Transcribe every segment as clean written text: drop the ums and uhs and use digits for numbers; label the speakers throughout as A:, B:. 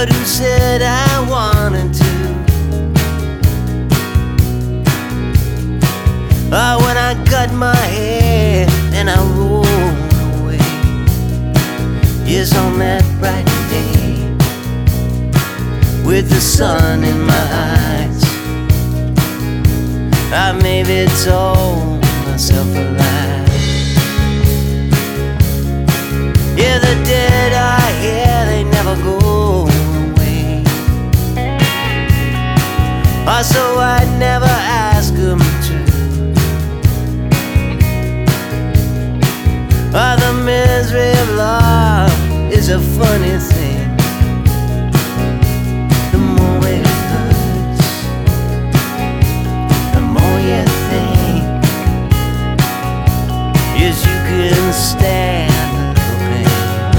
A: But who said I wanted to? When I cut my hair and I rolled away. Yes, on that bright day, with the sun in my eyes, I maybe told myself a lie. Yeah, the dead are here, they never go away. So I'd never ask them to. The misery of love is a funny thing. The more it hurts, the more you think. Yes, you can stand a little pain.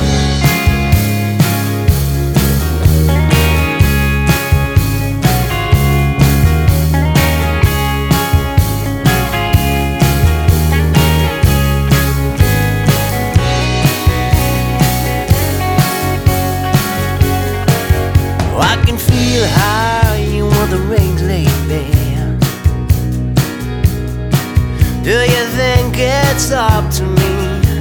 A: I can feel how you want the reins laid bare. Do you think it's up to me?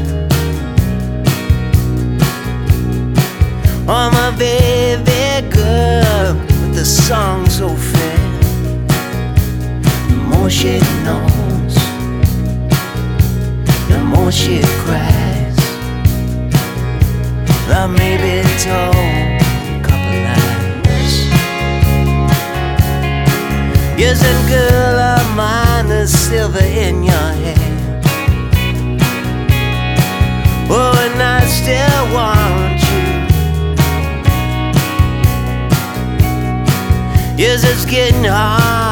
A: Oh, my baby girl with the song so fair. The more she knows, the more she cries. I maybe told yes, and girl of mine, there's silver in your hair. Oh, and I still want you. Yes, it's getting hard